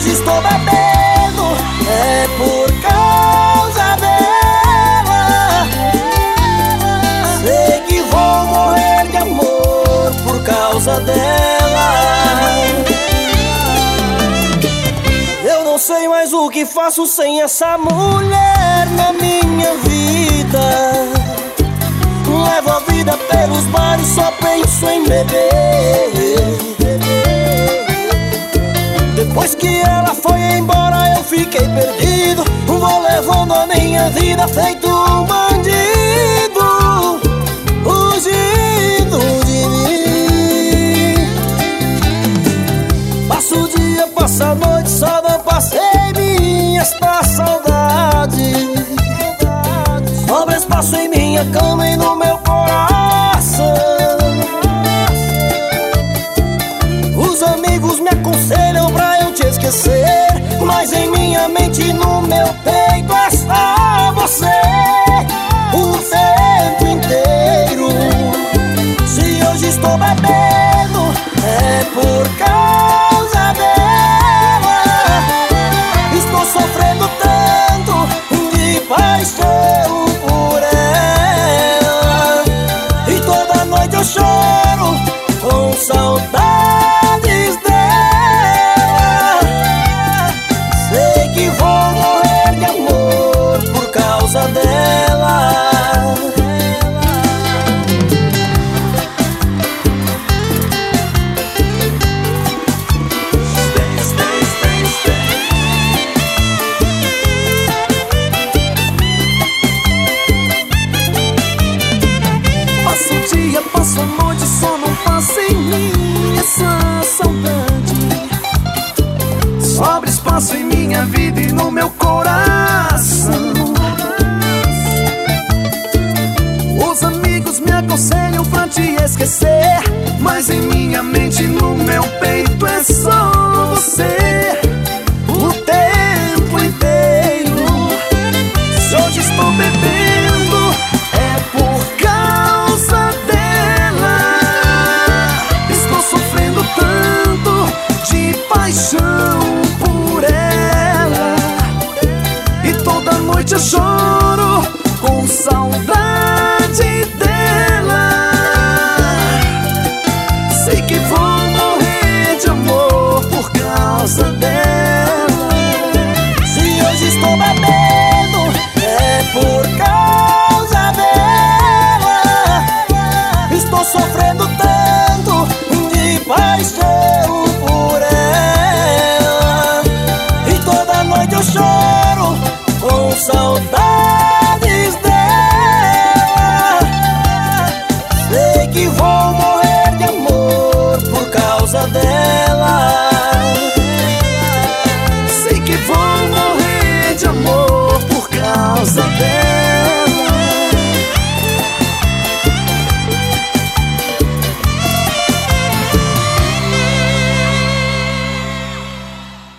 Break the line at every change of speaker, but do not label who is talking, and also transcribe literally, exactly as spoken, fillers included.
hoje estou bebendo é por causa dela. Sei que vou morrer de amor por causa dela. Eu não sei mais o que faço sem essa mulher na minha vida. Levo a vida pelos bares, só penso em beber. Depois que ela foi embora eu fiquei perdido. Vou levando a minha vida feito um bandido, fugindo de mim. Passo o dia, passo a noite, só não passei minhas pra saudade. Sobra espaço em minha cama e no meu coração. Os amigos me aconselham pra eu te esquecer, mas em minha mente e no meu peito é só você o tempo inteiro. Se hoje estou bebendo é por causa dela. Estou sofrendo tanto de paixão por ela, e toda noite eu choro com saudades dela. Sei que vou morrer de amor por causa dela.
Passo o dia, passo a noite, só não passa em mim essa saudade. Sobra espaço em minha vida e no meu coração. Os amigos me aconselham pra te esquecer, mas em minha mente e no meu peito é só você o tempo inteiro. Se hoje estou bebendo é por causa dela. Estou sofrendo tanto de paixão por ela, e toda noite eu choro com saudade dela. Sei que vou morrer de amor por causa dela.
Se hoje estou bebendo é por causa dela. Estou sofrendo tanto de paixão por ela, e toda noite eu choro com saudades dela. Sei que vou morrer de amor por causa dela.